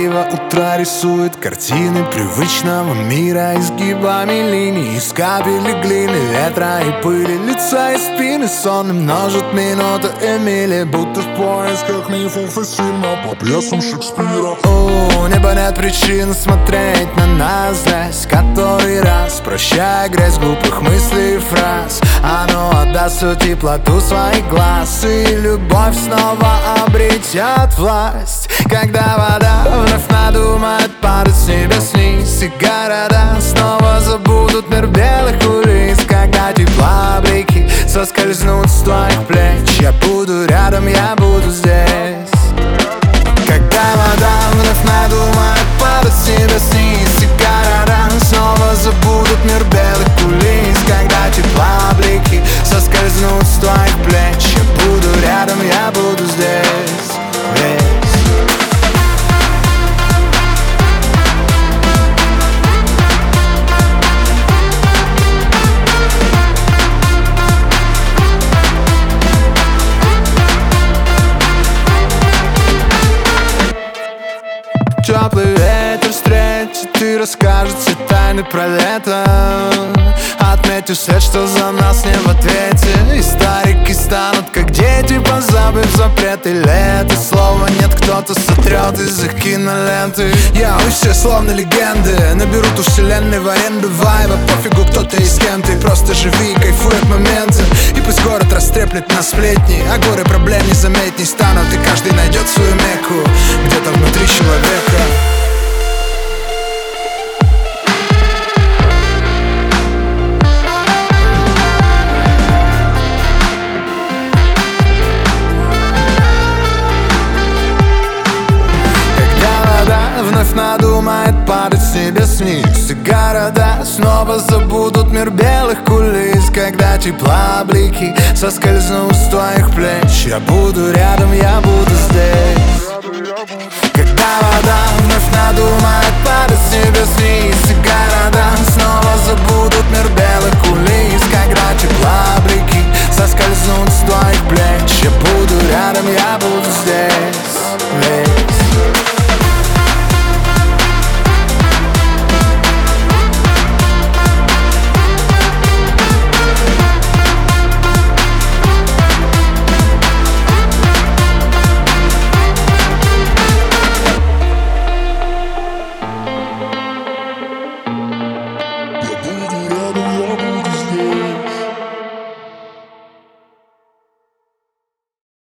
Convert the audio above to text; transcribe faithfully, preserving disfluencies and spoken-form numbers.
красиво утро рисует картины привычного мира изгибами линий, из капель глины, ветра и пыли, лица и спины. Сон множит минуты и мили, будто в поисках мифов и фильмов по пьесам Шекспира. О, небо нет причин смотреть на нас злясь который раз, прощая грязь глупых мыслей и фраз. Оно отдаст всю теплоту своих глаз, и любовь снова обретет власть. Когда вода вновь надумает падать с небес вниз, и города снова забудут мир белых кулис. Когда тепла блики соскользнут с твоих плеч, я буду рядом, я буду здесь. Когда вода вновь надумает падать с небес вниз, и города снова забудут мир белых кулис. Когда тепла блики соскользнут с твоих плеч, я буду рядом, я буду здесь. Весь. Теплый ветер встретит и расскажет все тайны про лето. Отметив след, что за нас не в ответе, и старики станут как дети, позабыв запреты. Лето слова нет, кто-то сотрет из их киноленты. Я и все словно легенды наберут у вселенной в аренду вайба. Пофигу, кто ты и с кем ты, просто живи и кайфуй от момента. И пусть город растреплет на сплетни, а горы проблем не заметней станут, и каждый найдет свою мекку где-то внутри человека. Вновь надумает падать с небес вниз, и города снова забудут мир белых кулис. Когда тепла блики соскользнут с твоих плеч, я буду рядом, я буду здесь. Когда вода вновь надумает падать с небес вниз, и города снова забудут мир белых кулис. Когда тепла блики соскользнут с твоих плеч, я буду рядом, я